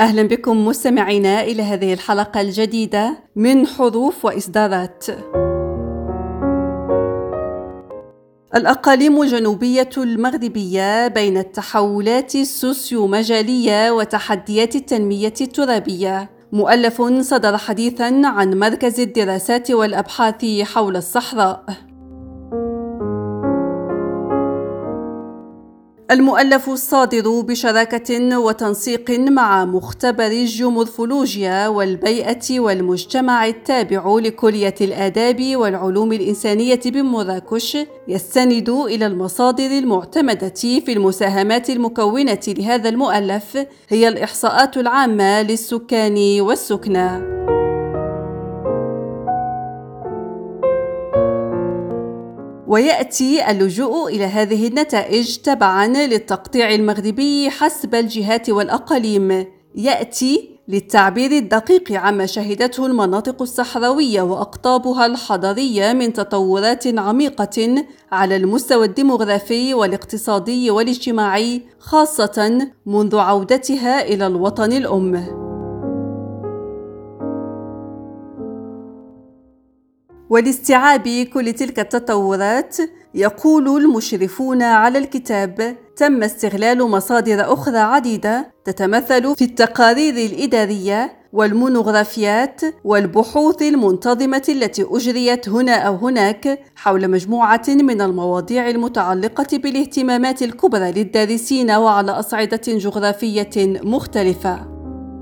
أهلا بكم مستمعينا إلى هذه الحلقة الجديدة من حروف وإصدارات. الأقاليم الجنوبية المغربية بين التحولات السوسيومجالية وتحديات التنمية الترابية، مؤلف صدر حديثاً عن مركز الدراسات والأبحاث حول الصحراء. المؤلف الصادر بشراكة وتنسيق مع مختبر الجيومورفولوجيا والبيئة والمجتمع التابع لكلية الآداب والعلوم الإنسانية بمراكش، يستند إلى المصادر المعتمدة في المساهمات المكونة لهذا المؤلف هي الإحصاءات العامة للسكان والسكنى. ويأتي اللجوء إلى هذه النتائج تبعاً للتقطيع المغربي حسب الجهات والأقاليم، يأتي للتعبير الدقيق عما شهدته المناطق الصحراوية وأقطابها الحضرية من تطورات عميقة على المستوى الديموغرافي والاقتصادي والاجتماعي، خاصة منذ عودتها إلى الوطن الأم. ولاستيعاب كل تلك التطورات، يقول المشرفون على الكتاب: تم استغلال مصادر أخرى عديدة تتمثل في التقارير الإدارية والمونوغرافيات والبحوث المنتظمة التي أجريت هنا أو هناك حول مجموعة من المواضيع المتعلقة بالاهتمامات الكبرى للدارسين وعلى أصعدة جغرافية مختلفة.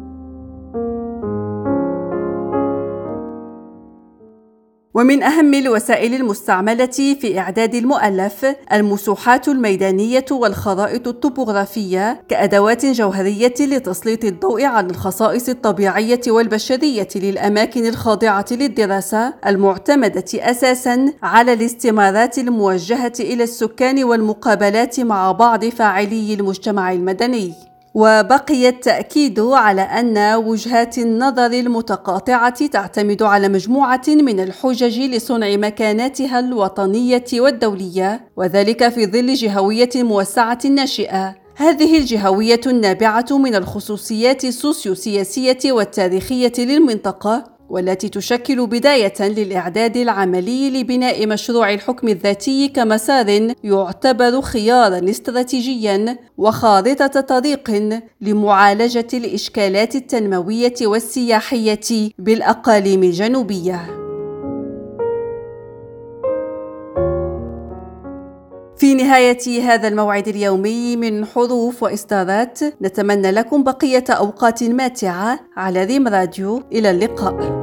ومن أهم الوسائل المستعملة في إعداد المؤلف المسوحات الميدانية والخرائط الطبوغرافية كأدوات جوهرية لتسليط الضوء على الخصائص الطبيعية والبشرية للأماكن الخاضعة للدراسة، المعتمدة أساساً على الاستمارات الموجهة إلى السكان والمقابلات مع بعض فاعلي المجتمع المدني. وبقي التأكيد على أن وجهات النظر المتقاطعة تعتمد على مجموعة من الحجج لصنع مكاناتها الوطنية والدولية، وذلك في ظل جهوية موسعة ناشئة. هذه الجهوية النابعة من الخصوصيات السوسيوسياسية والتاريخية للمنطقة، والتي تشكل بداية للإعداد العملي لبناء مشروع الحكم الذاتي كمسار يعتبر خياراً استراتيجياً وخارطة طريق لمعالجة الإشكالات التنموية والسياحية بالأقاليم الجنوبية. في نهاية هذا الموعد اليومي من حروف وإصدارات، نتمنى لكم بقية أوقات ماتعة على ريم راديو. إلى اللقاء.